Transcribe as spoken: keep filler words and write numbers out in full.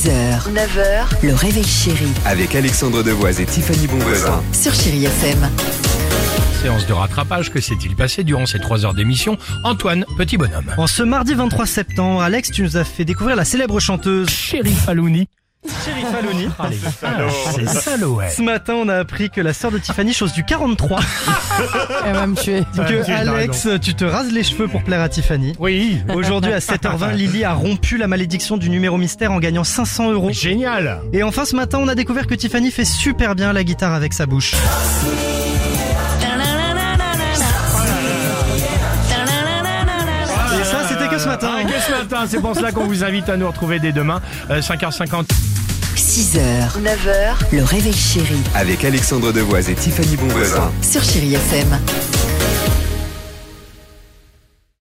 six heures, neuf heures, le réveil chéri Avec Alexandre Devoise et Tiffany Bonvoisin. sur Chéri F M. Séance de rattrapage, que s'est-il passé durant ces trois heures d'émission? Antoine, petit bonhomme. En ce mardi vingt-trois septembre, Alex, tu nous as fait découvrir la célèbre chanteuse Chéri Falouni. Chéri Falouni. C'est salaud, ouais. Ce matin, on a appris que la sœur de Tiffany chose du quarante-trois. Elle va me tuer. Que tu as Alex, tu te rases les cheveux pour plaire à Tiffany. Oui, Aujourd'hui à sept heures vingt, Lily a rompu la malédiction du numéro mystère en gagnant cinq cents euros. génial. Et enfin ce matin, on a découvert que Tiffany fait super bien la guitare avec sa bouche. Et ça, c'était que ce matin. Ah, que ce matin, c'est pour cela qu'on vous invite à nous retrouver dès demain, euh, cinq heures cinquante. six heures, neuf heures, le réveil chéri Avec Alexandre Devoise et Tiffany Bonvoisin. sur Chéri F M.